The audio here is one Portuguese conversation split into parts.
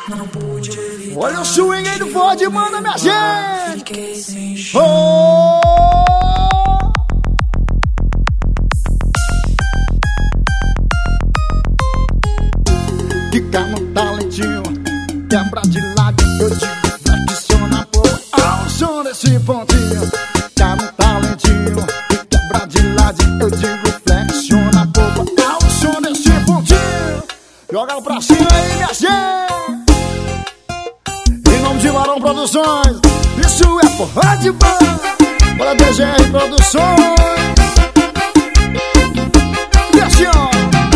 Olha o swing aí do Ford, manda minha gente. Oh! Fica no talentinho, quebra de lado, eu digo, flexiona pouco ao som desse pontinho. Fica no talentinho, quebra de lado, eu digo, flexiona pouco ao som desse pontinho. Joga pra cima aí, minha gente. Em nome de Barão Produções, isso é porra de banda. Bora DGR Produções. Desce, ó.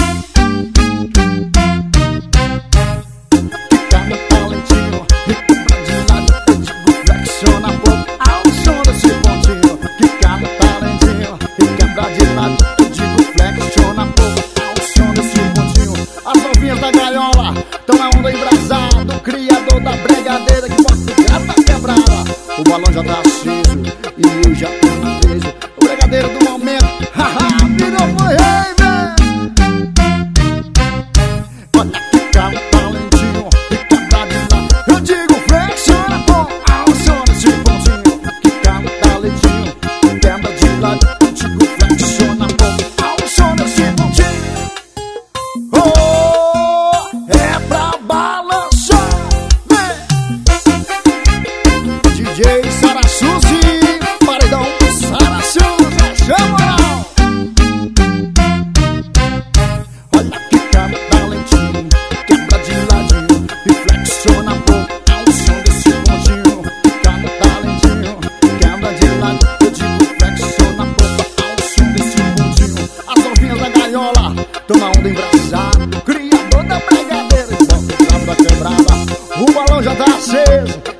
Fica no talentinho, quebra de lado, eu digo, flexiona pouco ao som desse pontinho. Fica no talentinho, quebra de lado, eu digo, flexiona pouco ao som desse pontinho. As novinhas da gaiola tão na onda embrasada, o criador da bregadeira que já tá quebrada. O balão já tá aceso e eu já tô na presa. O bregadeiro do momento, haha, virou foi rei, véi. Olha, fica no talentinho, quebra de lado, eu digo, flexiona pô, ao som desse pontinho. Fica no talentinho, quebra de lado, eu digo, flexiona pô, ao som desse pontinho. Oh, é pra balançar, DJ Sarassuzi, paredão Sarassuzi, chama! Olha, fica no talentinho, quebra de ladinho e flexiona pouco ao som desse pontinho. Fica no talentinho, quebra de lado, eu digo, flexiona pouco ao som desse pontinho. As novinhas da gaiola tão na onda embrasada, criador da bregadeira, bota o cabo da quebrada, o balão já tá aceso